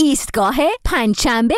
ایستگاه پنجشنبه.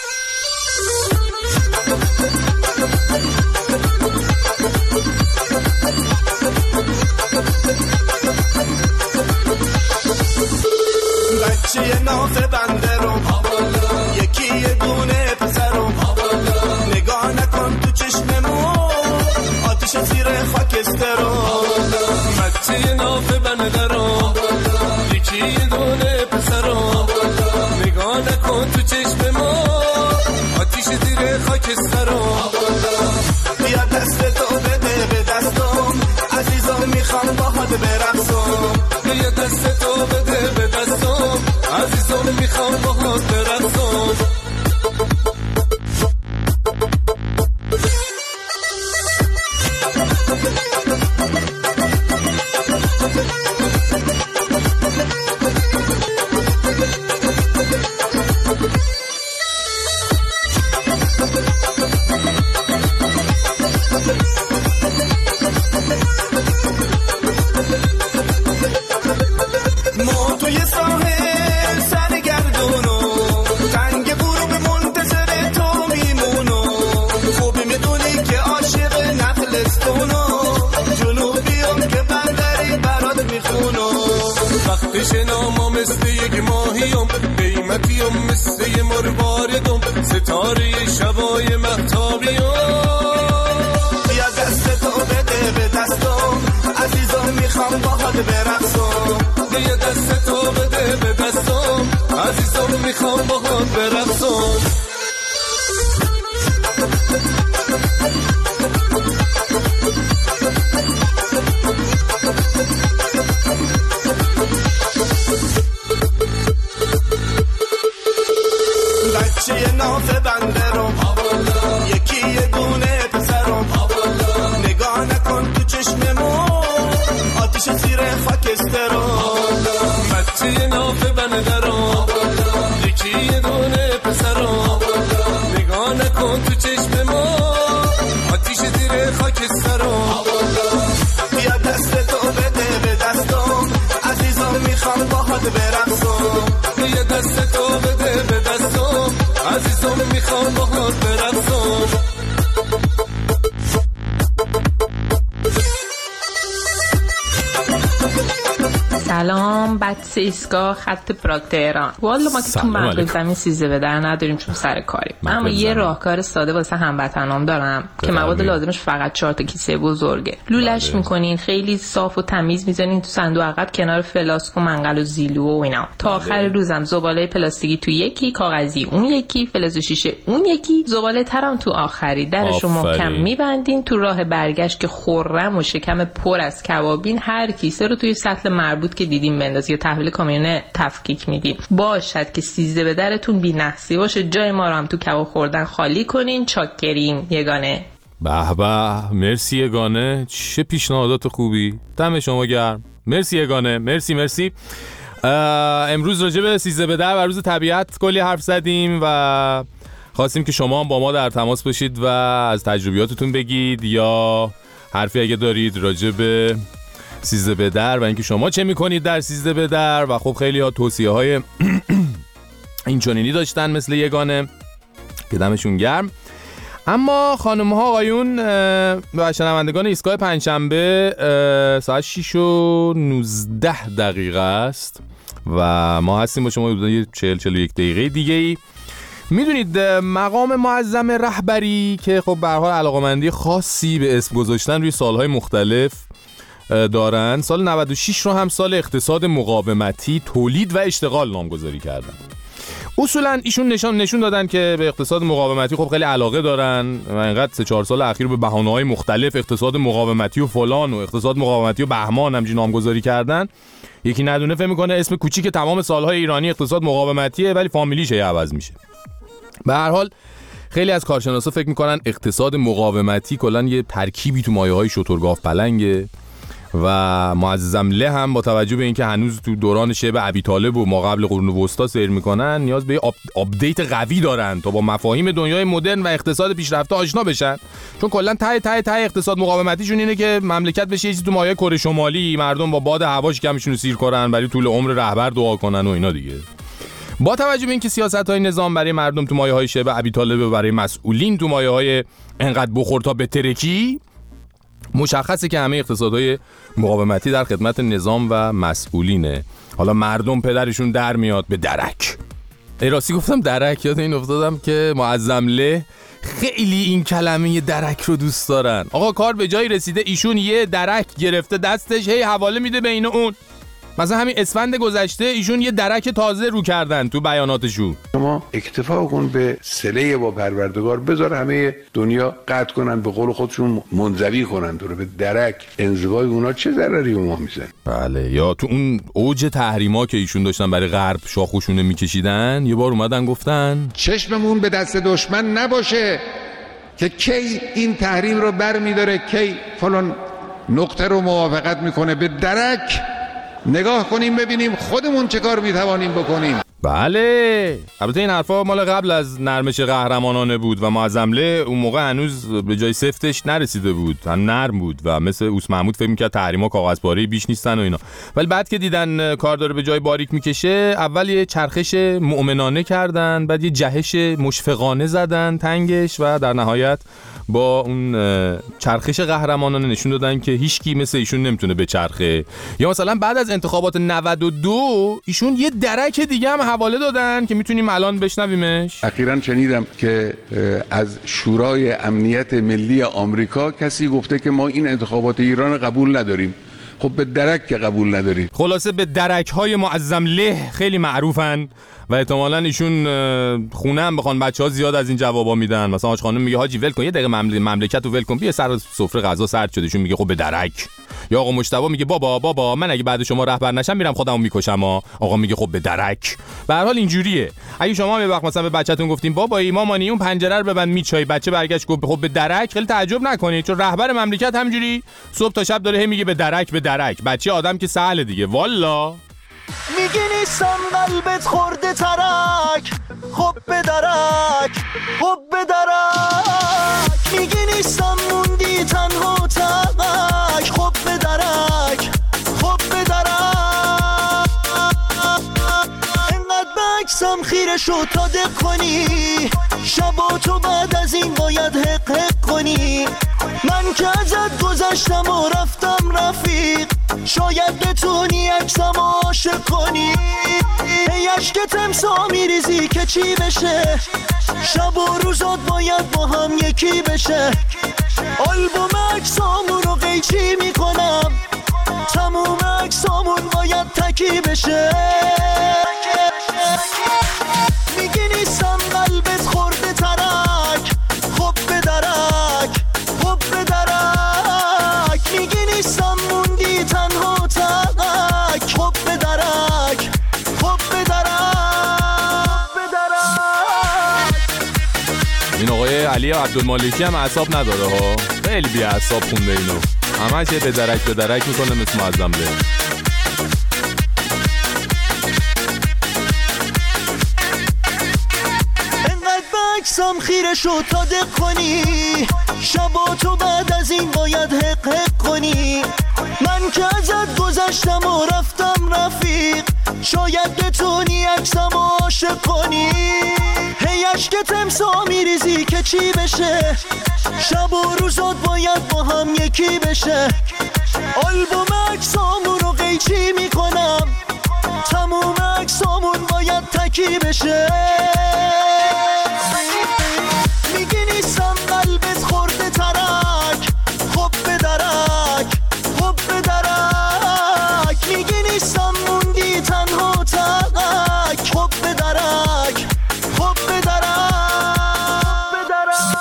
بچه نافه بنده رو یکی یه دونه پسر رو نگاه نکن تو چشممون آتیش زیر خاکستر رو. بچه نافه بنده رو یکی یه دونه پسر رو نگاه نکن تو چشممون آتیش زیر خاکستر رو. بیا دست تو بده به دستم عزیزم میخوام باهات برقصم. بیا دست تو بده به دستم عزیزم میخوام باهات برقصم. شنامم مثل یک ماهیم قیمتیم مثل یه مرواردم ستاره شبای مهتابیم. بیا دست تو بده به دستم عزیزم میخوام باهات برقصم. بیا دست تو بده به دستم عزیزم میخوام باهات برقصم. بچه نافه بنده رو یکی یه دونه پسر رو نگاه نکن تو چشممون آتیش زیر خاکستر رو. بچه نافه بنده رو یکی یه دونه پسر رو نگاه نکن تو چشممون آتیش زیر خاکستر رو. بیا دست تو بده به دستم عزیزم میخوام باهات برقصم. بیا دست تو بده به دستم عزیزم میخوام باهات برقصم. سلام بچه ایستگاه خط پراگ تهران. والا ما که تو مغرب زمین سیزده به در نداریم چون سر کاریم. اما یه راهکار ساده واسه هموطنام دارم که مواد لازمش فقط 4 تا کیسه بزرگه. لولش میکنین خیلی صاف و تمیز میذارین تو صندوق عقب کنار فلاسک و منقل و زیلو و اینا. تا آخر روزم زباله پلاستیکی تو یکی، کاغذی اون یکی، فلز شیشه اون یکی، زباله ترام تو آخری. درشو محکم میبندین. تو راه برگشت که خرم و شکم پر از کبابین هر کیسه رو توی سطل مربوط که دیدیم بنداز یا تحویل کامیون تفکیک میدیم. باشد که 13 به درتون بی نحسی باشه. جای ما رو هم تو کباب خوردن خالی کنین. چاکریم یگانه. به به مرسی یگانه، چه پیشنهادات خوبی، دم شما گرم. مرسی یگانه، مرسی. امروز راجع به 13 به در و روز طبیعت کلی حرف زدیم و خواستیم که شما هم با ما در تماس باشید و از تجربیاتتون بگید یا حرفی اگه دارید راجع به 13 به در و اینکه شما چه میکنید در 13 به در. و خب خیلی ها توصیه های این چنینی داشتن مثل یگانه که دمشون گرم. اما خانم ها آقایون و شنوندگان ایستگاه پنجشنبه ساعت 6 و 19 دقیقه است و ما هستیم با شما 40-41 دقیقه دیگه ای. میدونید مقام معظم رهبری که خب به هر حال علاقه‌مندی خاصی به اسم گذاشتن روی سالهای مختلف دارن، سال 96 رو هم سال اقتصاد مقاومتی تولید و اشتغال نامگذاری کردن. اصولا ایشون نشون دادن که به اقتصاد مقاومتی خب خیلی علاقه دارن و اینقدر 3-4 سال اخیر به بهانه‌های مختلف اقتصاد مقاومتی و فلان و اقتصاد مقاومتی و بهمان همچین نامگذاری کردن. یکی ندونه فهم میکنه اسم کوچیک تمام سالهای ایرانی اقتصاد مقاومتیه ولی فامیلیش عوض میشه. به هر حال خیلی از کارشناسا فکر میکنن اقتصاد مقاومتی کلا یه ترکیبی تو مایه‌های شترگاف پلنگه و معظم له هم با توجه به اینکه هنوز تو دوران شبه ابی طالب و ما قبل قرون وسطا سیر میکنن نیاز به آپدیت قوی دارن تا با مفاهیم دنیای مدرن و اقتصاد پیشرفته آشنا بشن، چون کلا ته اقتصاد مقاومتیشون اینه که مملکت بشه چیزی تو مایه کره شمالی، مردم با باد هواش کمشون رو سیر کنن، برای طول عمر رهبر دعا کنن و اینا دیگه. با توجه به اینکه سیاست‌های نظام برای مردم تو مایه‌های شبه ابی طالب و برای مسئولین تو مایه‌های انقدر بخور تا بترکی، مشخصه که همه اقتصادهای مقاومتی در خدمت نظام و مسئولینه. حالا مردم پدرشون در میاد به درک. راستی گفتم درک، یاد این افتادم که معظم له خیلی این کلمه درک رو دوست دارن. آقا کار به جایی رسیده ایشون یه درک گرفته دستش، هی حواله میده بین اون. مثلا همین اسفند گذشته ایشون یه درک تازه رو کردن تو بیاناتشون. شما اکتفا کن به صله با پروردگار، بذار همه دنیا قطع کنن، به قول خودشون منزوی کنن دور به درک. انزوای اونا چه ضرری به ما میزنه؟ بله، یا تو اون اوج تحریما که ایشون داشتن برای غرب شاخوشونه میکشیدن، یه بار اومدن گفتن چشممون به دست دشمن نباشه که کی این تحریم رو بر میداره، کی فلان نقطه رو موافقت میکنه. به درک نگاه کنیم ببینیم خودمون چه کار میتوانیم بکنیم. بله، البته این حرفا مال قبل از نرمش قهرمانانه بود و معظم له اون موقع هنوز به جای سفتش نرسیده بود، هم نرم بود و مثل اوس محمود فکر می‌کرد تحریما کاغذپاره بیش نیستن و اینا. ولی بعد که دیدن کار داره به جای باریک میکشه، اول یه چرخش مؤمنانه کردن، بعد یه جهش مشفقانه زدن تنگش و در نهایت با اون چرخش قهرمانانه نشون دادن که هیچکی مثل ایشون نمیتونه بچرخه. یا مثلا بعد از انتخابات 92 ایشون یه درک دیگه هم حواله دادن که میتونیم الان بشنویمش. اخیراً شنیدم که از شورای امنیت ملی آمریکا کسی گفته که ما این انتخابات ایران قبول نداریم. خب به درک که قبول نداریم. خلاصه به درک‌های معظم له خیلی معروفن و احتمالاً ایشون خونه هم بخوان بچه‌ها زیاد از این جوابا میدن. مثلا حاج خانم میگه حاجی ول کن، یه دقیقه مملکت رو ول کن، بیا سر سفره غذا سرد شده. ایشون میگه خب به درک. یا آقا مجتبی میگه بابا من اگه بعد شما رهبر نشم میرم خودمو میکشم. آقا میگه خب به درک. به هر حال اینجوریه. اگه شما یه وقت مثلا به بچه‌تون گفتین بابایی مامانی اون پنجره رو ببند میچای، بچه برگشت گفت خب به درک، خیلی تعجب نکنید، چون رهبر مملکت همجوری صبح تا شب داره میگه به درک به درک. بچه آدم که سهله دیگه. والا میگی نیستم قلبت خورده ترک، خب به درک، خب به درک. میگی نیستم موندی تنها تک، خب به درک، خب به درک. انقدر بکسم خیره شد تا دق کنی، شبا تو بعد از این باید حق حق کنی. من که ازت گذشتم و رفتم رفیق، شاید بتونی عکسم عاشق کنی. ای عشق تمسا میریزی که چی بشه، شب و روزات باید با هم یکی بشه. آلبوم عکسامون رو قیچی میکنم، تموم عکسامون باید تکی بشه. میگی نیستم قلبت خورده ترک، خب به درک، خب به درک. میگی نیستم موندی تنها تک، خب به درک، خب به درک، به درک. این آقای علی عبدالمالکی هم اعصاب نداره ها، خیلی بی اعصاب خونده اینو، همش به درک میکنه مثل معظم له. بکسم خیره شد تا دق کنی، شبا تو بعد از این باید حق حق کنی. من که ازت گذشتم و رفتم رفیق، شاید بتونی عکسم عاشق کنی. هی عشق تمسا میریزی که چی بشه، شب و روزات باید با هم یکی بشه. آلبوم عکسامون رو قیچی میکنم، تموم عکسامون باید تکی بشه. میگی نیستم قلبت خورده ترک، خب به درک، خب به درک. میگی نیستم موندی تنها تک، خب به درک، خب به درک، به درک.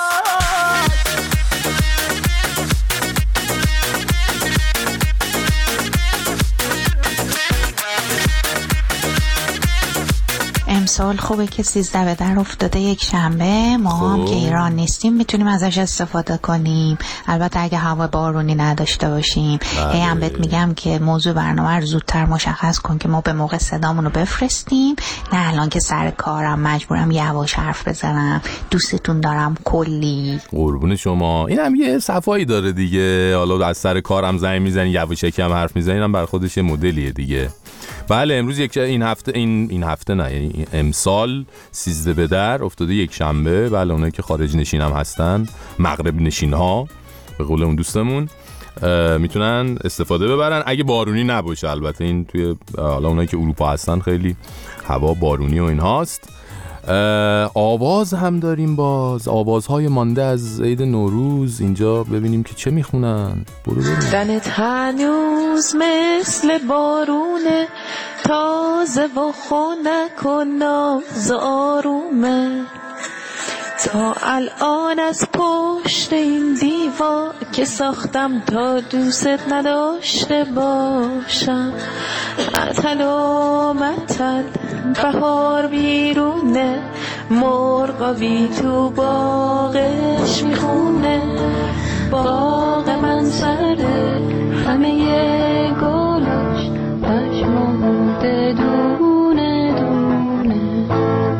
امسال خوبه که 13 به در افتاده یک شنبه، ما هم که ایران نیستیم میتونیم ازش استفاده کنیم، البته اگه هوا بارونی نداشته باشیم. هی هم بهت میگم که موضوع برنامه رو زودتر مشخص کن که ما به موقع صدامون رو بفرستیم، نه الان که سر کارم مجبورم یواش حرف بزنم. دوستتون دارم کلی. قربون شما. این هم یه صفایی داره دیگه، حالا از سر کارم زنگ میزنی یواشکی هم حرف میزنی، هم بر خودش یه مدلیه دیگه. بله امروز این هفته نه، یعنی امسال 13 به در افتاده یک شنبه. بله اونایی که خارج نشین هم هستن، مغرب نشین ها به قول اون دوستمون، میتونن استفاده ببرن اگه بارونی نباشه. البته این توی حالا اونایی که اروپا هستن خیلی هوا بارونی و این هاست. آواز هم داریم، باز آوازهای مانده از عید نوروز. اینجا ببینیم که چه میخونن. برو بریم. دنت هنوز مثل بارونه، تازه و خنک و ناز آرومه. تا الان از پشت این دیوار که ساختم تا دوست نداشته باشم، عطل و مطل بهار بیرونه، مرغابی تو باغش میخونه. باغ من سره همه گلاش، پشمونده دونه دونه.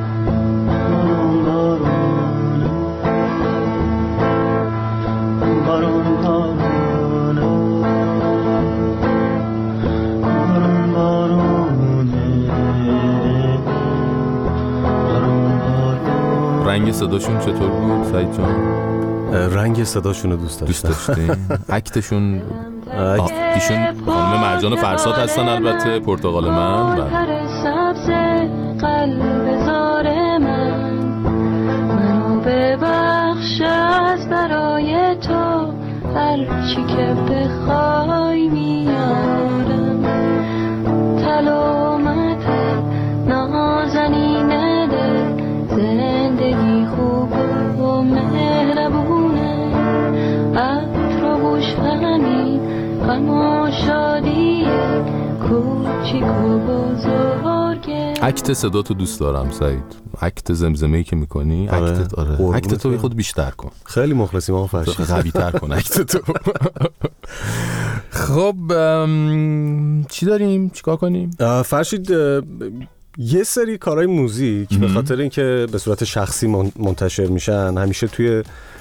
رنگ صداشون چطور بود سعید جان؟ رنگ صداشون رو دوست داشتین؟ اکتشون ایشون خانم مرجان فرساد هستن البته، پرتغال من. سبز قلب زار من، منو ببخش از برای تو، هر چی که بخوای میارم. تلومت نازنینه ده، زندگی خوب و مهربونه. عطر و بوشفنی غم و شادی، کوچیک و بزرگه. اکت صدا تو دوست دارم سعید، اکت زمزمه‌ای که میکنی. اکت تو خود بیشتر کن. خیلی مخلصیم آقا فرشید، قوی تر کن اکت تو. خب چی داریم؟ چیکار کنیم؟ فرشید یه سری کارهای موزیک به خاطر اینکه به صورت شخصی منتشر میشن، همیشه توی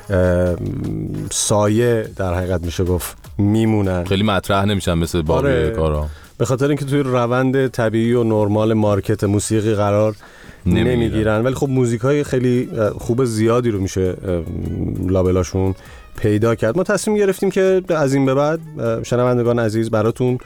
سایه در حقیقت میشه گفت میمونن، خیلی مطرح نمیشن مثل باقی کارا، به خاطر اینکه توی روند طبیعی و نرمال مارکت موسیقی قرار نمیگیرن. ولی خب موزیکای خیلی خوب زیادی رو میشه لابلاشون پیدا کرد. ما تصمیم گرفتیم که از این به بعد شنوندگان عزیز براتون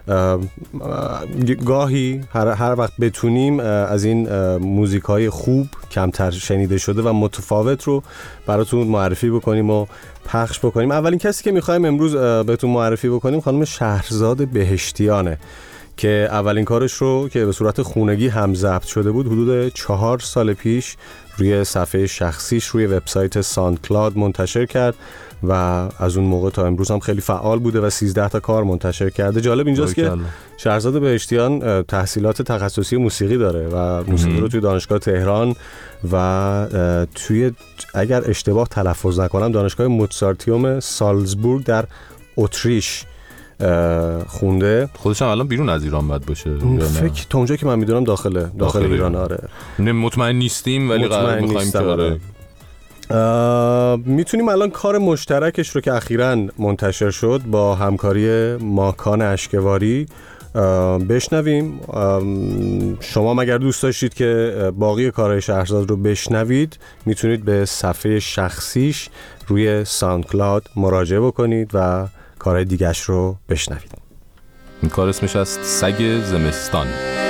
گاهی هر وقت بتونیم از این موزیکای خوب کمتر شنیده شده و متفاوت رو براتون معرفی بکنیم و پخش بکنیم. اولین کسی که میخوایم امروز بهتون معرفی بکنیم خانم شهرزاد بهشتیانه که اولین کارش رو که به صورت خونگی هم ضبط شده بود حدود 4 سال پیش روی صفحه شخصیش روی وبسایت ساندکلاد منتشر کرد و از اون موقع تا امروز هم خیلی فعال بوده و 13 تا کار منتشر کرده. جالب اینجاست که شهرزاد بهشتیان تحصیلات تخصصی موسیقی داره و موسیقی رو توی دانشگاه تهران و توی اگر اشتباه تلفظ نکنم دانشگاه موزارتیوم سالزبورگ در اتریش خونده. خودش هم الان بیرون از ایران باید باشه فکر تا اونجا که من میدونم داخل ایران. آره مطمئن نیستیم ولی قرار می‌خوایم که آره میتونیم الان کار مشترکش رو که اخیراً منتشر شد با همکاری ماکان اشکواری بشنویم. شما مگر دوست داشتید که باقی کارهای شهرزاد رو بشنوید میتونید به صفحه شخصیش روی ساندکلاد مراجعه بکنید و کارهای دیگه‌اش رو بشنوید. این کار اسمش است سگ زمستان.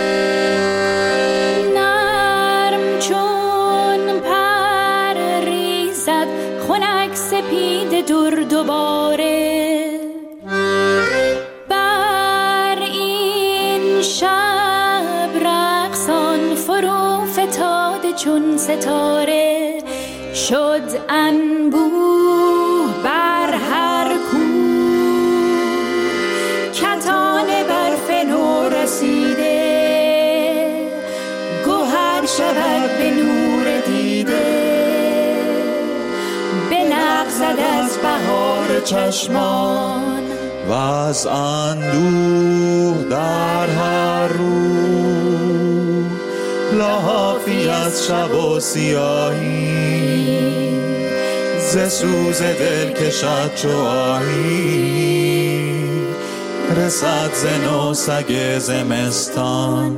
نرم چون پر ریزد خنک سپید دور دوباره، بر این شب رقصان فرو فتاده چون ستاره، شد انبوه بر هر کو کتان برف نو رسیده، گوهر شود به نور دیده، بلغزد از بهار چشمان و از اندوه در هر رو، لحافی از شب و سیاهی، ز سوز دل کشد چو آهی، رسد ز نو سگ زمستان.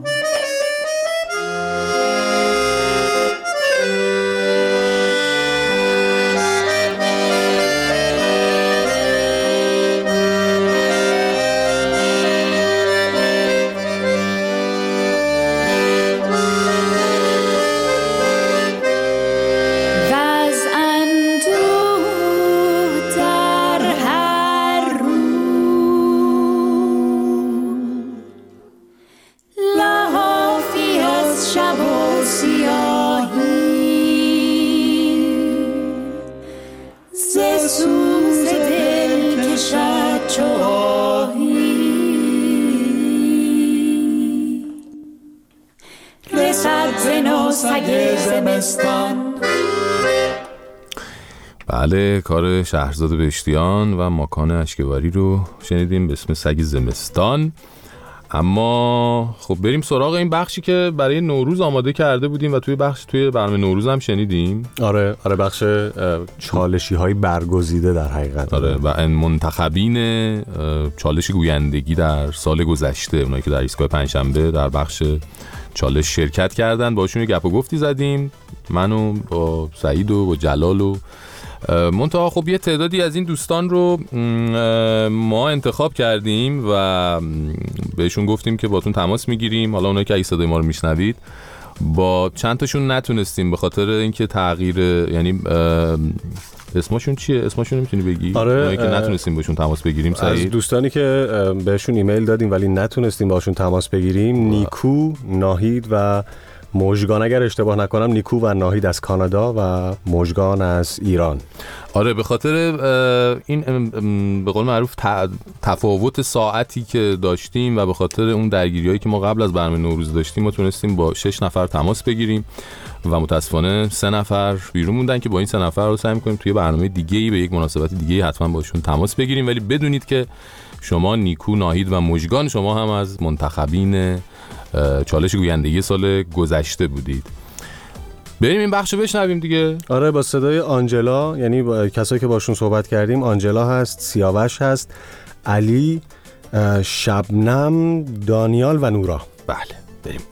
بله، کار شهرزاد بهشتیان و ماکان اشکباری رو شنیدیم به اسم سگ زمستان. اما خب بریم سراغ این بخشی که برای نوروز آماده کرده بودیم و توی برنامه نوروز هم شنیدیم. آره بخش چالشی های برگزیده در حقیقت. آره و منتخبین چالش گویندگی در سال گذشته، اونایی که در ایستگاه پنجشنبه در بخش چالش شرکت کردن، باشون گپ و گفتی زدیم، منو با سعید و با جلال و منتها خب یه تعدادی از این دوستان رو ما انتخاب کردیم و بهشون گفتیم که باتون تماس میگیریم. حالا اونایی که اگه صدای ما رو میشنوید، با چند تاشون نتونستیم به خاطر اینکه تغییر، یعنی اسمشون چیه؟ اسمشون نمیتونی بگی؟ آره، اونایی که نتونستیم بهشون تماس بگیریم. سعید، از دوستانی که بهشون ایمیل دادیم ولی نتونستیم باشون تماس بگیریم، نیکو، ناهید و مژگان. اگر اشتباه نکنم نیکو و ناهید از کانادا و مژگان از ایران. آره، به خاطر این به قول معروف تفاوت ساعتی که داشتیم و به خاطر اون درگیریایی که ما قبل از برنامه نوروز داشتیم، ما تونستیم با 6 نفر تماس بگیریم و متاسفانه 3 نفر بیرون موندن که با این 3 نفر رو سعی می‌کنیم توی برنامه دیگه‌ای به یک مناسبت دیگه‌ای حتما باشون تماس بگیریم. ولی بدونید که شما نیکو، ناهید و مژگان، شما هم از منتخبین چالش گویندگی سال گذشته بودید. بریم این بخشو بشنویم دیگه. آره، با صدای آنجلا، یعنی با کسایی که باشون صحبت کردیم، آنجلا هست، سیاوش هست، علی، شبنم، دانیال و نورا. بله، بریم.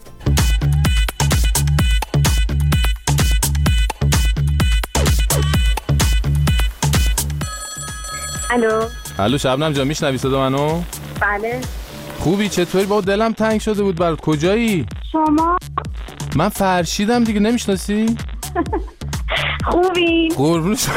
الو شبنم جان، میشنوی صدا منو؟ بله. خوبی؟ چطوری؟ با دلم تنگ شده بود برات. کجایی؟ شما؟ من فرشیدم دیگه، نمیشناسی؟ خوبی؟ قربون شما.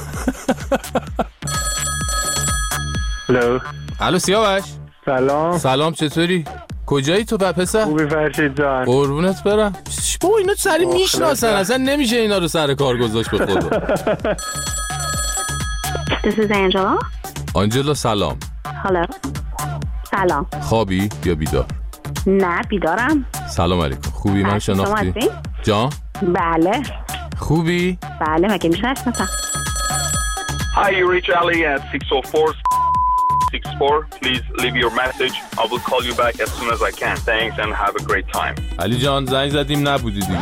الو سیاوش. سلام، چطوری؟ کجایی تو پسر؟ خوبی فرشید جان؟ قربونت برم. بابا اینا سری میشناسن، اصلا نمیشه اینا رو سر کار گذاشت به خدا. This is Angela. آنجلا سلام. Hello. سلام. خوابی یا بیدار؟ نه، بیدارم. سلام علیکم. خوبی؟ من شناختی؟ جان؟ بله. خوبی؟ بله، مگه میشه نشناسم؟ Hi, you reach Ali at 604-64. Please leave your message. I will call you back as soon as I can. Thanks and have a great time. علی جان، زنگ زدیم نبودی دیگه.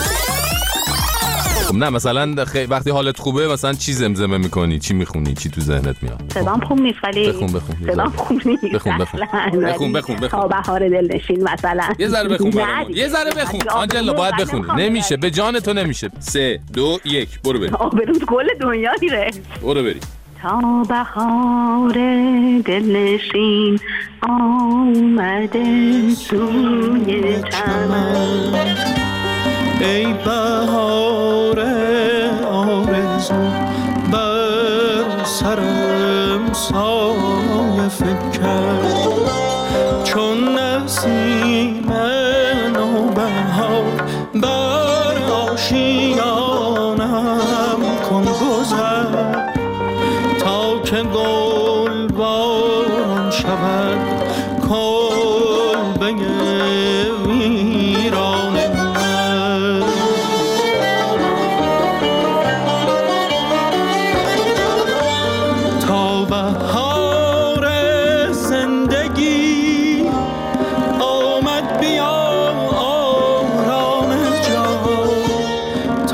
خب نه، مثلا وقتی حالت خوبه مثلا چی زمزمه میکنی؟ چی میخونی؟ چی تو ذهنت میاد؟ صدام خوب نیست ولی بخون. صدام خوب نیست. بخون. تا بهار دلنشین مثلا. یه ذره بخون برامون. یه ذره بخون. آنجلا باید بخونی. نمیشه، به جان تو نمیشه. 3 2 1 برو بریم. آبروت کل دنیا میره. برو بریم. تا بهار دلنشین آمده سوی چمن، ای بهار آرزو بر سرم سایه فکر، چون نسیم نوبهار بر آشیانم کن گذر، تا که گل باران شود کلبه ویران من. تا بهار زندگی آمد بیا آرام جان،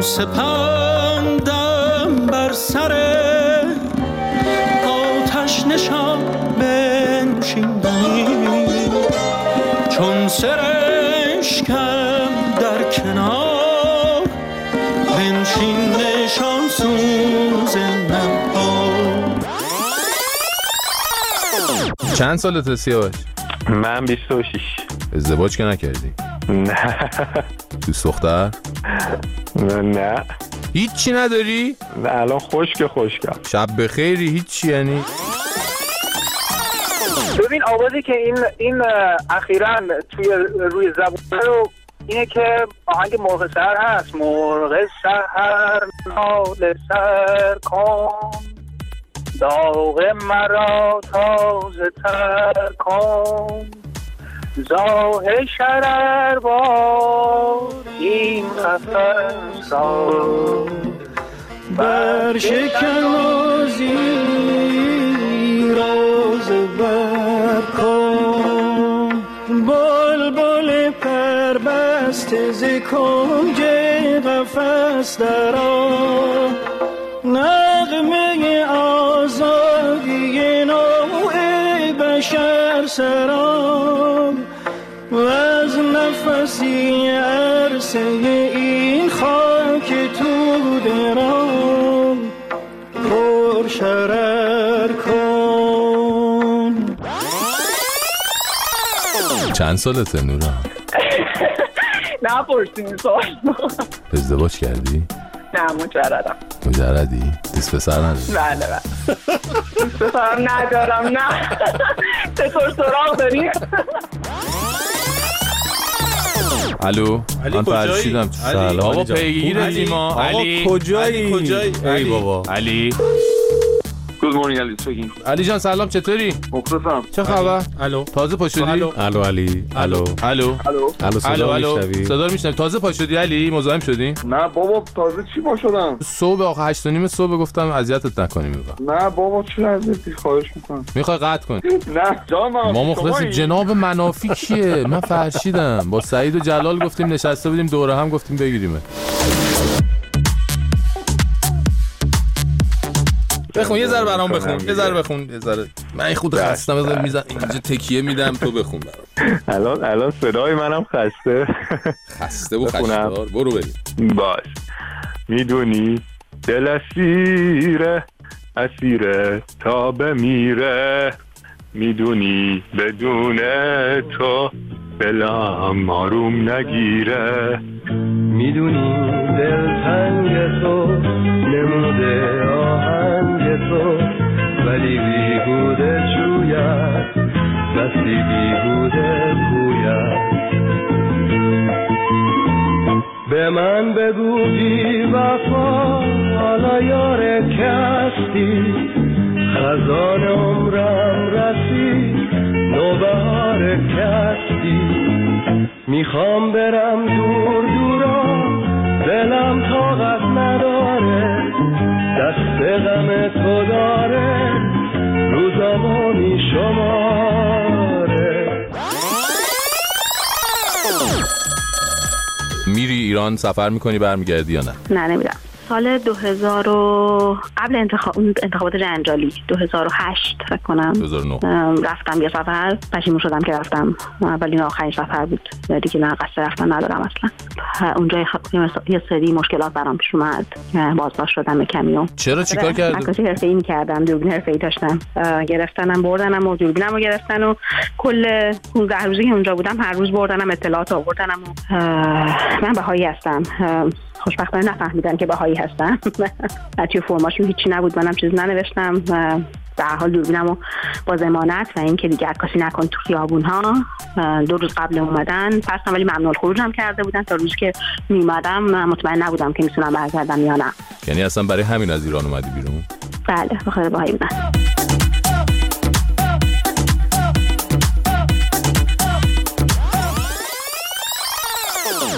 سپندم بر سر آتش نشان بنشیندنی چون سرشکم در کنار بنشین نشان سوزنم. چند سالته سیاوش؟ من 26. ازدواج که نکردی؟ نه. دوست دختر؟ نه. هیچی نداری؟ نه الان خشکم. شب بخیری هیچی یعنی؟ ببین آوازی که این اخیراً روی زبون رو اینه که آهنگ مرغ سحر هست. مرغ سحر ناله سر کن داغ مرا تازه تر کن زاه شرر با این قفص را بر شکن و زیراز بر کن بلبل پر بسته ز کنج قفس درآ نغمه آزادی نوع بشر سرام و از نفسی عرصه این خاک تو درام پر شرر کن. چند سالته نورا؟ نه پرسیم سوال. ازدواج کردی؟ نه مجردم. مجردی؟ دوست پسر نداری؟ بله دوست پسر ندارم. نه چطور سراغ داری؟ الو من فرشیدم. سلام بابا پیگیرتیم ما. علی کجایی؟ ای بابا علی. Good morning علی speaking. علی جان سلام چطوری؟ مخلصم. چه خبر؟ الو تازه پا شدی؟ الو علی الو صدا میشنوی؟ تازه پا شدی علی؟ مزاحم شدی؟ نه بابا تازه چی پا شدم؟ صبح آخه 8:30 صبح گفتم اذیتت نکنیم. نه بابا چه اذیتی خواهش میکنم. میخوای قطع کنی؟ نه جان ما مخلص جناب منافی کیه؟ من فرشیدم با سعید و جلال گفتیم نشسته بودیم دوره هم گفتیم بگیریمه. بخون یه ذره برام بخون. یه ذره من خود خستم. بذار میزنم اینجا تکیه میدم تو بخون برام. الان صدای منم خسته و خشدار. برو بریم. باش. میدونی دل اسیره تا بمیره میدونی بدون تو دلم آروم نگیره میدونی دل تنگ تو نموده آهنگ تو ولی بیهوده جوید دستی بیهوده گوید به من بگو بی وفا حالا یار کستی خزان عمرم رسید نوبهار کستی میخوام برم دور دورا دلم طاقت نداره دست غم تو داره روزامو میشماره. میری ایران سفر میکنی برمیگردی یا نه؟ نه نمیرم. سال 2000 قبل انتخابات جنجالی 2008 فکر کنم 2009 رفتم یه سفر. پشیمون شدم که رفتم. اولین آخرین سفر بود دیگه. نه قصد رفتن ندارم اصلا. اونجا یه سری مشکلات برام پیش اومد. بازداشت شدم کمیو. چرا چیکار کردی؟ عکاسی حرفه‌ای می‌کردم. دوربین حرفه‌ای داشتم. گرفتنم بردنم و دوربینمو گرفتن و کل 15 روزی که اونجا بودم هر روز بردنم اطلاعات آوردنم و من بهایی هستم. خوشبختانه نفهمیدن که بهایی هستم. توی فرماشون هیچی نبود. منم چیز ننوشتم. در حال دوربینمو با ضمانت و اینکه دیگه عکاسی نکن تو خیابون‌ها 2 روز قبل اومدن پسم ولی ممنوع الخروج هم کرده بودن. تا روزی که میومدم مطمئن نبودم که میتونم برگردم یا نه. یعنی اصلا برای همین از ایران اومدی بیرون؟ بله بخاطر بهایی بودن.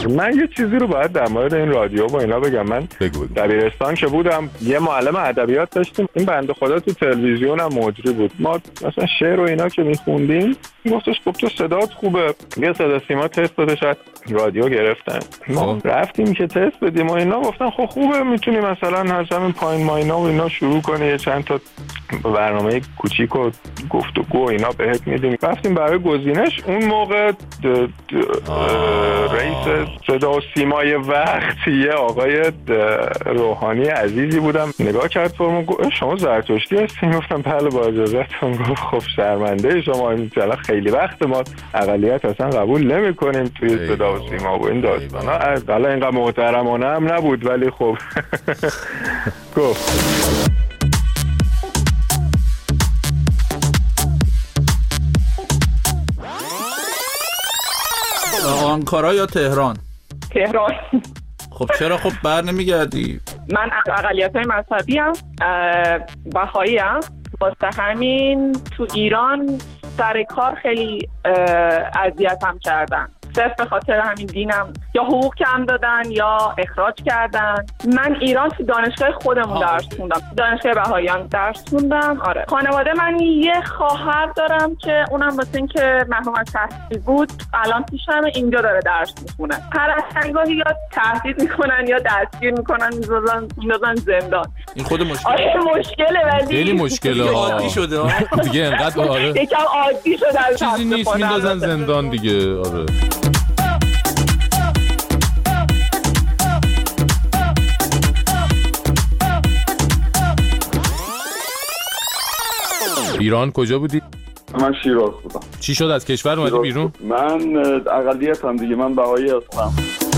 من یه چیزی رو باید در مورد این رادیو با اینا بگم. من دبیرستان که بودم یه معلم ادبیات داشتیم، این بنده خدا تو تلویزیون هم مجری بود. ما مثلا شعر و اینا که میخوندیم گفتش خب تو صدات خوبه، یه صدا سیما تست داده، شاید رادیو گرفتن. ما رفتیم که تست بدیم و اینا گفتن خب خوبه، میتونی مثلا از همین پایین ماینا و اینا شروع کنی، یه چند تا برنامه کوچیک و گفتگو اینا بهت میدیم. رفتیم برای گزینش. اون موقع رئیس صدا و سیمای وقت یه آقای روحانی عزیزی بودم، نگاه کرد فرمون گفت شما زرتشتی هستین؟ گفتم بله با اجازهتون. گفت خب شرمنده شما، مثلا خیلی وقت ما اقلیت اصلا قبول نمی‌کنیم توی صدا و سیما و این داستانا. حالا اینقدر محترمانه هم نبود ولی خب گفت. آنکارا یا تهران؟ تهران. خب چرا خب بر نمیگردی؟ من اقلیت‌های مذهبی هم، بهایی هم، واسه همین تو ایران سر کار خیلی اذیت هم کردن، صرف به خاطر همین دینم یا حقوق کم دادن یا اخراج کردن. من ایران تو دانشگاه خودمون درس خوندم، دانشگاه بهاییان درس خوندم. آره، خانواده من یه خواهر دارم که اونم واسه این که محروم از تحصیل بود الان پیشم اینجا داره درس میخونه. هر از انگاهی یا تهدید میکنن یا دستگیر میکنن، میذارن زندان. این خود مشکل. آره مشکله، ولی خیلی مشکله. عادی شده دیگه انقدر. آره یکم عادی شده، چیزی نیست، میندازن زندان دیگه. آره ایران کجا بودی؟ من شیراز بودم. چی شد از کشور اومدی بیرون؟ من اقلیتم دیگه، من بهایی هستم.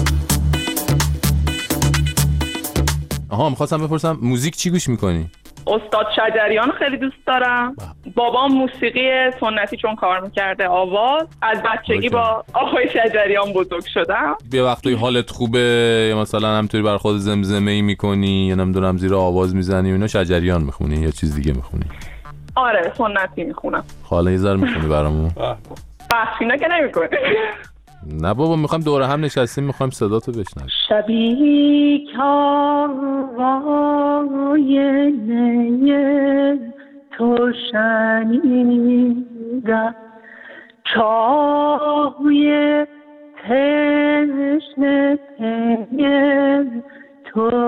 آها، می‌خواستم بپرسم موزیک چی گوش میکنی؟ استاد شجریان خیلی دوست دارم. بابام موسیقی سنتی چون کار میکرده آواز، از بچگی با آقای شجریان بزرگ شدم. یه وقتی حالت خوبه یا مثلا همطوری بر خود زمزمه‌ای میکنی یا نمیدونم زیر آواز میزنی و اینا، شجریان میخونی یا چیز دیگه میخونی؟ آره سنتی میخونم. حالا یه ذره میخونی برامون؟ بخشینا که نمیکنی. نه بابا، میخوایم دوره هم نشستیم، میخوایم صداتو بشنویم. شبی کاروای نیل تو شنیدم، چاوی تشنه پیل تو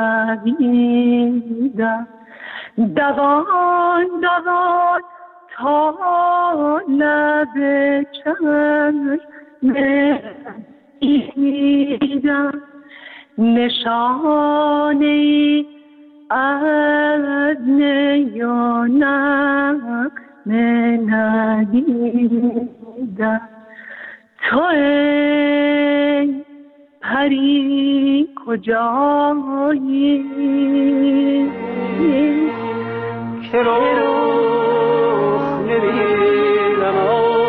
دویدم، دوان دوان تا لب چشم دیدم، نشانه از نیانم ندیدم. تو ای پری کجایی که رخ نمیدم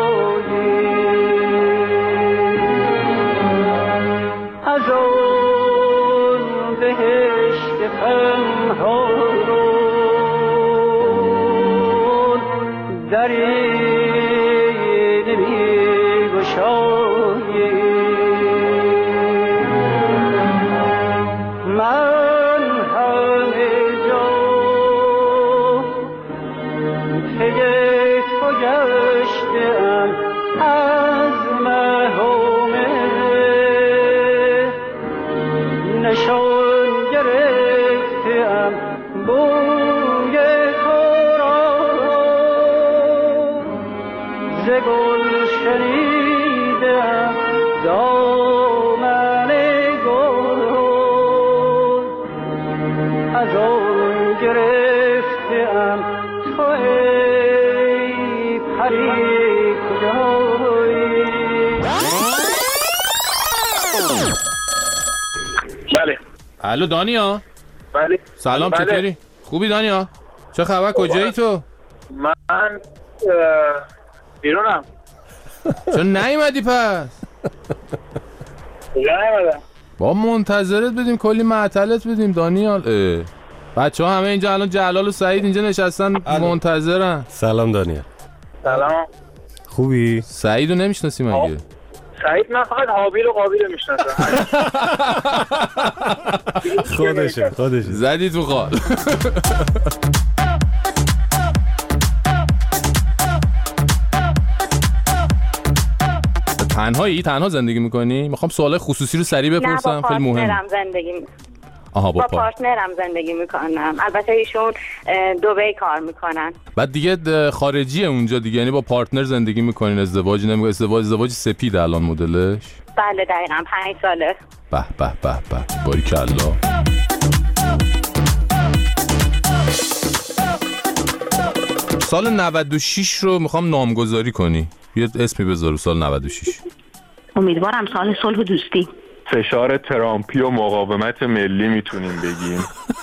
از اون بهشت پنهان دری نمیگشایی. من همه جا پی تو گشتم، از محومه نشان گرفتم بوی تو را، ز گل شنیدم دامن گل، از آن گرفتم تو ای پری کجایی. بله. الو دانیا. بله. سلام، چطوری؟ خوبی دانیا؟ چه خبر؟ کجایی تو؟ من ایرانم. چون نیومدی پس؟ کجا نیومدم؟ با منتظرت بدیم، کلی معطلت بدیم دانیال. بچه ها همه اینجا الان جلال و سعید اینجا نشستن منتظرن. سلام دانیال. سلام. خوبی؟ سعیدو نمیشناسی مگه؟ سعید من فقط حابیل و قابیل رو میشناسم. خودشه زدی تو خال. تنها زندگی میکنی؟ میخوام سوال خصوصی رو سریع بپرسم، خیلی مهمه. نه، با پارتنرم زندگی با پارتنرم زندگی میکنم. البته ایشون دبی کار میکنن. بعد دیگه خارجیه اونجا دیگه، یعنی با پارتنر زندگی میکنین، ازدواج نمیکنین؟ ازدواج سپید الان مدلش؟ بله دقیقاً 5 ساله. به به به به، باریکالله. سال 96 رو میخوام نامگذاری کنی، یه اسمی بذار سال 96. امیدوارم سال صلح و دوستی. فشار ترامپی و مقاومت ملی میتونیم بگیم.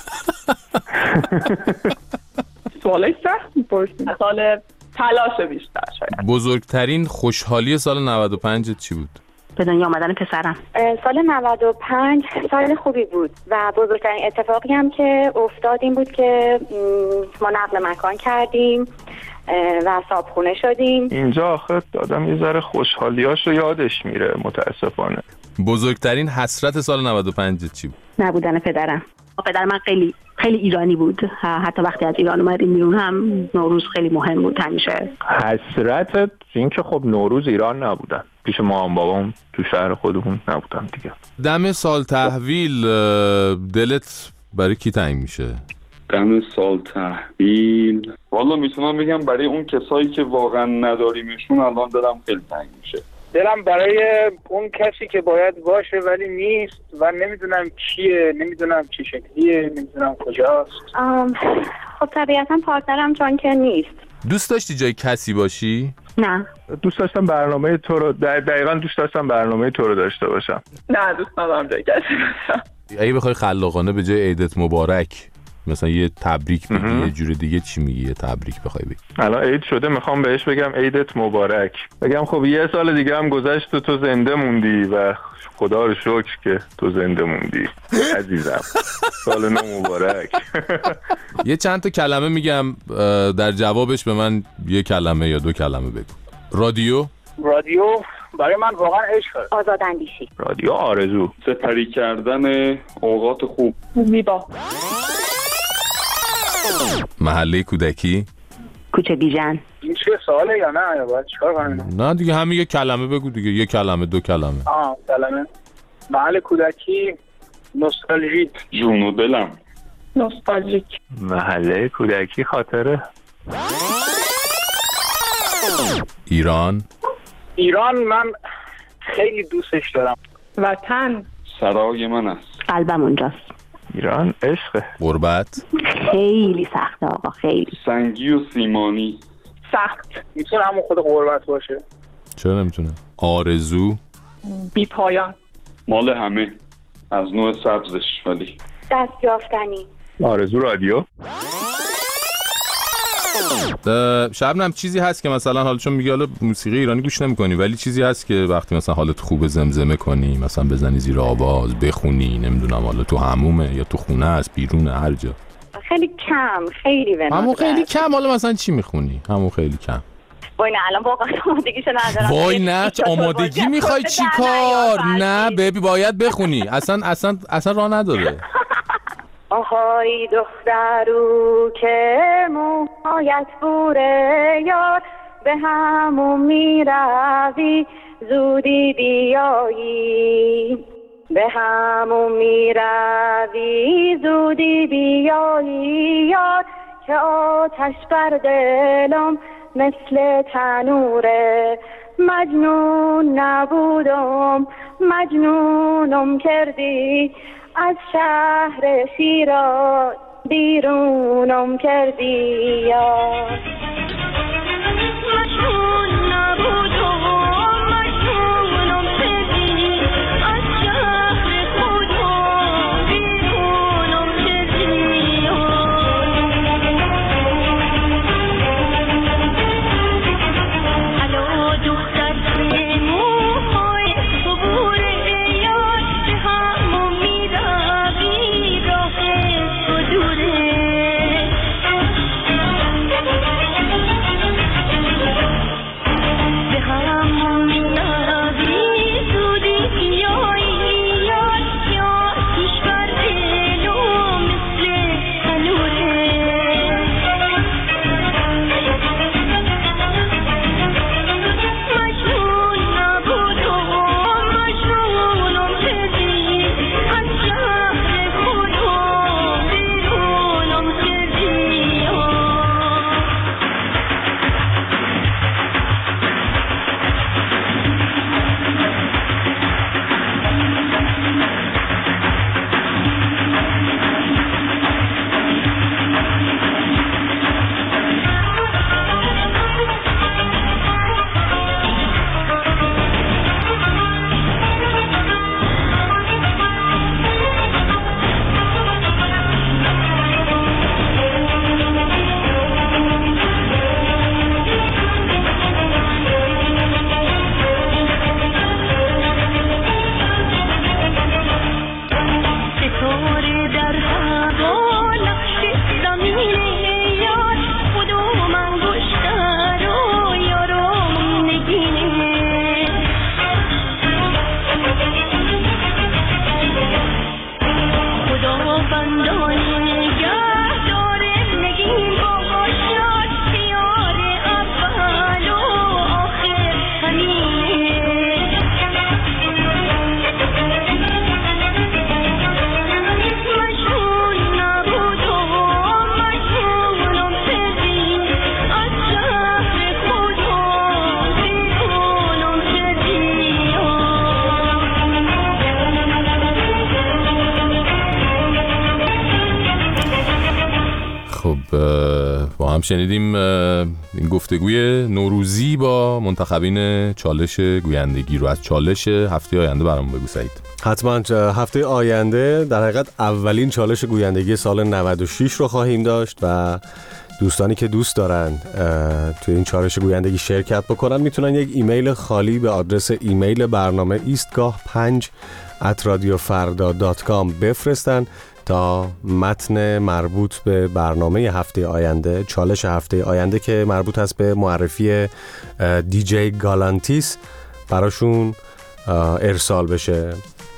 سوالای سخت می‌پرسید. سال تلاش بیشتر شاید. بزرگترین خوشحالی سال 95 چی بود؟ به دنیا آمدن پسرم. سال 95 سال خوبی بود و بزرگترین اتفاقی هم که افتاد این بود که ما نقل مکان کردیم و صاحبخونه شدیم. اینجا آخه آدم یه ذره خوشحالیاشو یادش میره متاسفانه. بزرگترین حسرت سال 95 چی بود؟ نبودن پدرم. پدر من خیلی ایرانی بود. حتی وقتی از ایران اومدیم بیرون هم نوروز خیلی مهم بود همیشه. حسرت این که خب نوروز ایران نبودن، پیش مامان بابام تو شهر خودمون نبودن دیگه. دم سال تحویل دلت برای کی تنگ میشه؟ دم سال تحویل والا میتونم بگم برای اون کسایی که واقعا نداریمشون الان دلم خیلی تنگ میشه. دلم برای اون کسی که باید باشه ولی نیست و نمیدونم کیه، نمیدونم چه شکلیه، نمیدونم کجاست. خب طبیعتا پارتنرم چون که نیست. دوست داشتی جای کسی باشی؟ نه. دوست داشتم برنامه تو رو دقیقاً دوست داشتم برنامه تو رو داشته باشم. نه دوست ندارم جای کسی باشم. اگه بخوای خلاقانه به جای عیدت مبارک مثلا یه تبریک بگی، یه جور دیگه چی میگی؟ یه تبریک بخوای بگی. الان عید شده میخوام بهش بگم عیدت مبارک. بگم خب یه سال دیگه هم گذشت و تو زنده موندی و خدا رو شکر که تو زنده موندی عزیزم. سال نو مبارک. یه چند تا کلمه میگم، در جوابش به من یه کلمه یا 2 کلمه بگو. رادیو برای من واقعا عشق. آزاداندیشی. رادیو آرزو. سپری کردن اوقات خوب. زیبا. محله کودکی. کوچه بیژن. این چه سواله یا نه یا باید چیکار کنم؟ نه دیگه همین یه کلمه بگو دیگه، یه کلمه 2 کلمه. کلمه. محله کودکی. نوستالژیک. جون و دلم. نوستالژیک. محله کودکی خاطره. ایران من خیلی دوستش دارم. وطن سرای من است. قلبم اونجاست. ایران عشقه. غربت خیلی سخته آقا، خیلی. سنگی و سیمانی. سخت. میتونه همون خود غربت باشه. چرا نمیتونه؟ آرزو. بی پایان. مال همه از نوع سبزش ولی. دست یافتنی. آرزو رادیو. شبنم چیزی هست که مثلا حالا چون میگی حالا موسیقی ایرانی گوش نمی‌کنی ولی چیزی هست که وقتی مثلا حالت خوب زمزمه کنی، مثلا بزنی زیر آواز، بخونی، نمیدونم حالا تو حمومه یا تو خونه است، بیرونه، هر جا؟ خیلی کم، خیلی بنابرای. همون خیلی کم. حالا مثلا چی میخونی؟ همون خیلی کم. وای نه الان واقعا آمادگیشو ندارم. وای نه آمادگی میخوای چی کار؟ نه ببی باید بخونی. اصلا راه نداره. آهای دخترو که موهایت بوره یار، به همون میروی زودی بیایی، به همون میروی زودی بیایی یار، که آتش بر دلم مثل تنوره، مجنون نبودم مجنونم کردی، از شهر شیراز بیرونم کردی یا مجنون نبودم مجنونم کردی، از شهر خودم بیرونم کردی یا الو دختر توی موهای صبوره یاد، به همون میروی راه تو دوره، خب با هم شنیدیم این گفتگوی نوروزی با منتخبین چالش گویندگی رو. از چالش هفته آینده برامون بگو سعید. حتما هفته آینده در حقیقت اولین چالش گویندگی سال 96 رو خواهیم داشت و دوستانی که دوست دارن توی این چالش گویندگی شرکت بکنن میتونن یک ایمیل خالی به آدرس ایمیل برنامه eastgah5@radiofarda.com بفرستن تا متن مربوط به برنامه هفته آینده، چالش هفته آینده که مربوط است به معرفی دیجی گالانتیس براشون ارسال بشه.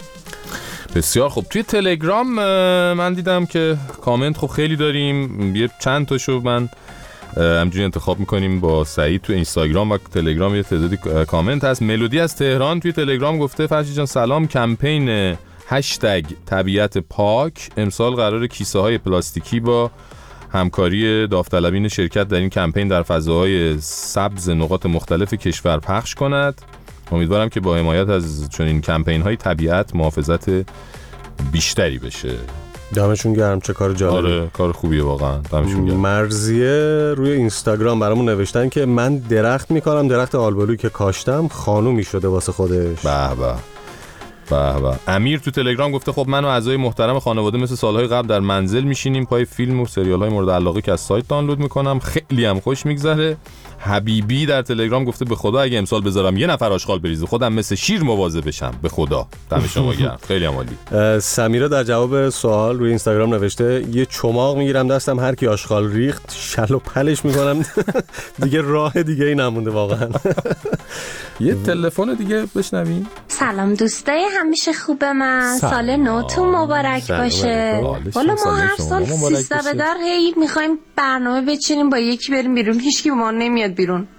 بسیار خب. توی تلگرام من دیدم که کامنت خب خیلی داریم، یه چند تاشو من همجوری انتخاب میکنیم با سعید. تو اینستاگرام و تلگرام یه تعدادی کامنت هست. ملودی از تهران توی تلگرام گفته فرشید جان سلام، کمپین هشتگ طبیعت پاک امسال قرار کیسه های پلاستیکی با همکاری داوطلبین شرکت در این کمپین در فضاهای سبز نقاط مختلف کشور پخش کند. امیدوارم که با حمایت از چنین کمپین های طبیعت محافظت بیشتری بشه. دمشون گرم، چه کار جالبی. آره کار خوبیه واقعا، دمشون گرم. مرضیه روی اینستاگرام برامون نوشتن که من درخت میکنم، درخت آلبالویی که کاشتم خانومی شده واسه خودش. به به به به. امیر تو تلگرام گفته خب من و اعضای محترم خانواده مثل سالهای قبل در منزل میشینیم پای فیلم و سریال های مورد علاقه که از سایت دانلود میکنم، خیلی هم خوش میگذره. حبیبی در تلگرام گفته به خدا اگه امسال بذارم یه نفر آشغال بریزه خودم مثل شیر مواظب بشم، به خدا. دم شما گرم، خیلی عالی. سمیرا در جواب سوال روی اینستاگرام نوشته یه چماق میگیرم دستم، هر کی آشغال ریخت شل و پلش میکنم. دیگه راه دیگه ای نمونده واقعا. یه تلفن دیگه بشنویم. سلام دوستای همیشه خوب من، سال نوتون مبارک باشه. والا ما هر سال 13 به در هی میخوایم برنامه بچینیم با یکی بریم بیرون، هیچکی با ما نمیاد بیرون.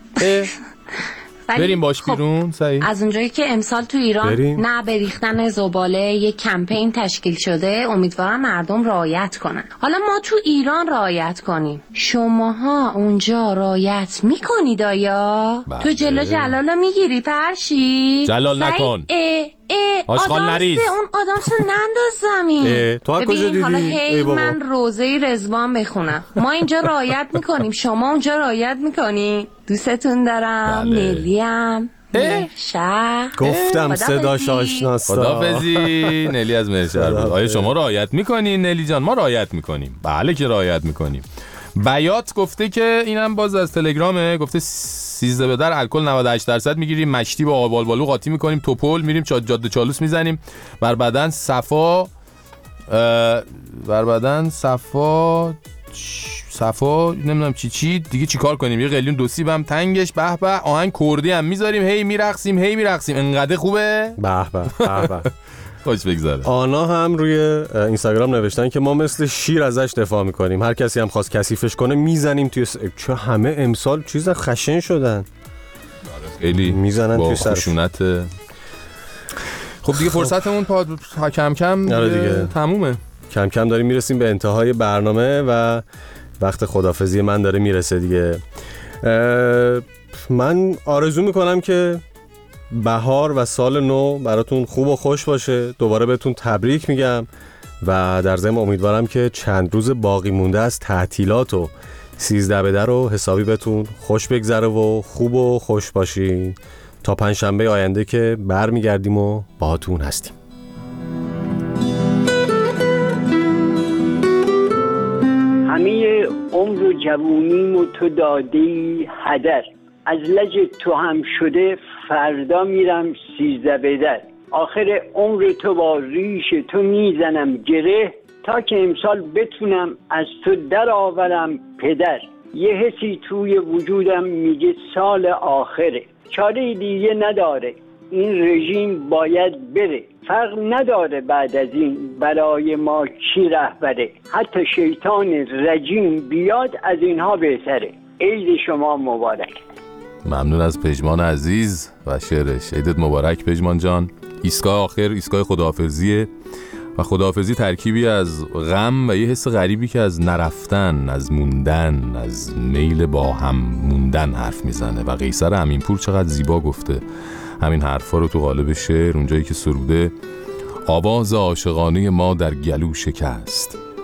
بریم باش بیرون سعید. از اونجایی که امسال تو ایران نه به ریختن زباله یک کمپین تشکیل شده، امیدوارم مردم رعایت کنن. حالا ما تو ایران رعایت کنیم، شماها اونجا رعایت میکنید آیا؟ تو جلو جلالا میگیری پرشی؟ جلال نکن. آشغال نریز. اون آدمشو ننداز زمین. تو کجا دیدی؟ حالا هی من روزه رضوان بخونم. ما اینجا رعایت میکنیم، شما اونجا رعایت میکنی؟ دوستتون دارم. نلیم مرشهر. گفتم صداش آشناست. خدافظی. نلی از مرشهر بود. آیا شما رعایت میکنین نلی جان؟ ما رعایت میکنیم. بله که رعایت میکنیم. بیات گفته که اینم باز از تلگرامه، گفته 13 به در الکل 98% میگیریم، مشتی با آب آلبالو قاطی میکنیم، توپل میریم جاده چالوس میزنیم، بر بدن صفا نمیدونم چی دیگه چیکار کنیم، یه قلیون دو سیب هم تنگش، به به آهنگ کردی هم میذاریم، هی میرقصیم انقدر خوبه. به به به خوش بگذره. آنا هم روی اینستاگرام نوشتن که ما مثل شیر ازش دفاع میکنیم، هر کسی هم خواست کثیفش کنه میزنیم توی چه همه امسال چیز خشن شدن، خیلی میزنن توی سر خشونت. خب دیگه فرصتمون کم کم دیگه تمومه، کم کم داریم میرسیم به انتهای برنامه و وقت خدافظی من داره میرسه دیگه. من آرزو میکنم که بهار و سال نو براتون خوب و خوش باشه. دوباره بهتون تبریک میگم و در ضمن امیدوارم که چند روز باقی مونده از تعطیلات و 13 به در رو حسابی بهتون خوش بگذره و خوب و خوش باشین تا پنجشنبه آینده که برمیگردیم و باهاتون هستیم. همه عمر و جوونیم تو دادی هدر، از لج تو هم شده فردا میرم 13 به در، آخر عمر تو با ریش تو میزنم گره، تا که امسال بتونم از تو در آورم پدر، یه حسی توی وجودم میگه سال آخره، چاره دیگه نداره این رژیم باید بره، فرق نداره بعد از این برای ما کی رهبره، حتی شیطان رجیم بیاد از اینها بهتره. عید شما مبارک. ممنون از پژمان عزیز و شعرش. عیدت مبارک پژمان جان. ایستگاه آخر ایستگاه خداحافظیه و خداحافظی ترکیبی از غم و یه حس غریبی که از نرفتن، از موندن، از میل با هم موندن حرف میزنه و قیصر امینپور چقدر زیبا گفته همین حرفا رو تو قالب شعر، اونجایی که سروده آواز عاشقانه ما در گلو شکست،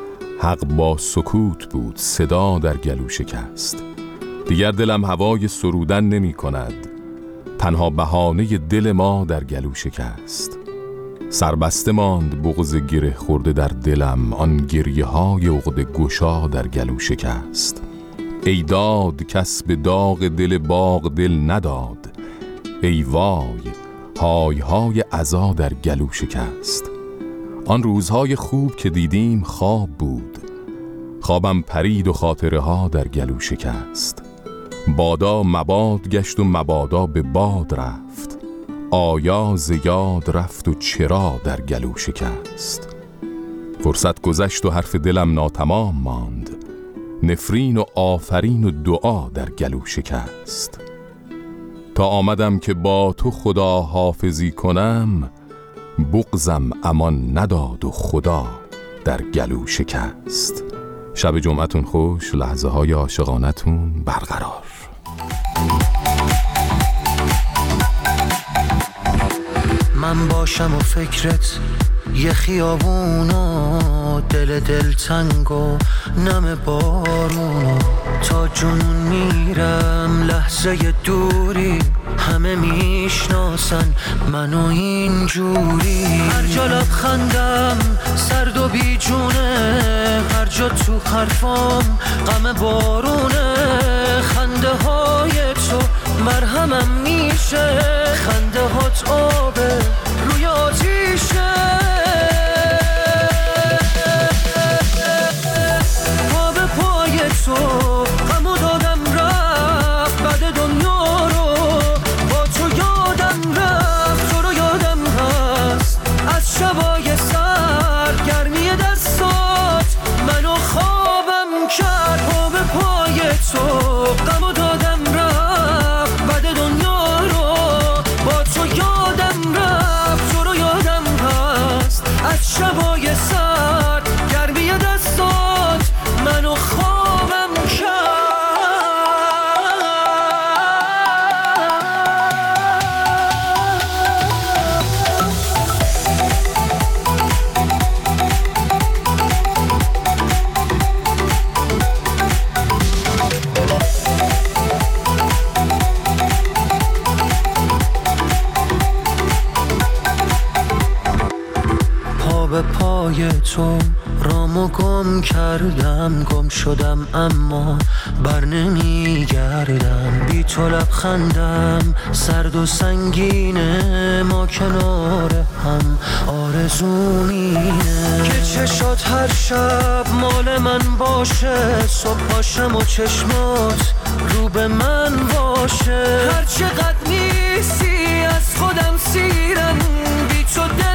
حق با سکوت بود، صدا در گلو شکست. دیگر دلم هوای سرودن نمی کند، تنها بهانه دل ما در گلو شکست. سربسته ماند بغض گره خورده در دلم، آن گریه های عقده گشا در گلو شکست. ای داد کس به داغ دل باغ دل نداد، ای وای های های عزا در گلو شکست. آن روزهای خوب که دیدیم خواب بود، خوابم پرید و خاطره ها در گلو شکست. بادا مباد گشت و مبادا به باد رفت، آیا ز یاد رفت و چرا در گلو شکست. فرصت گذشت و حرف دلم ناتمام ماند، نفرین و آفرین و دعا در گلو شکست. تا آمدم که با تو خدا حافظی کنم، بغضم امان نداد و خدا در گلو شکست. شب جمعتون خوش، لحظه های عاشقانتون برقرار. من باشم و فکرت یه خیابونو، دل دلتنگ و نم بارونو، تا جنون میرم لحظه دوری، همه میشناسن منو اینجوری. هر جا لبخندم سرد و بیجونه، هر جا تو حرفام غم بارونه. خنده های تو مرهمم میشه، خنده هات آبه روی آتیشه. پا به پای تو غمو دادم رفت، بعد دنیا رو با تو یادم رفت. تو رو یادم هست از شبای سر، گرمی دستات منو خوابم کرد. پا به پای تو غمو دادم رفت، بعد دنیا رو با تو یادم رفت. تو رو یادم هست از شبای سر، گرمی دستات منو خوابم کرد. پا به پای تو رامو گم کردم، گم شدم اما بر نمیگردم. بی تو لبخندم سرد و سنگینه، ما کنار هم آرزومینه. که چشات هر شب مال من باشه، صبح پاشم و چشمات رو به من باشه. هر چقدر نیستی از خودم سیرم، بی تو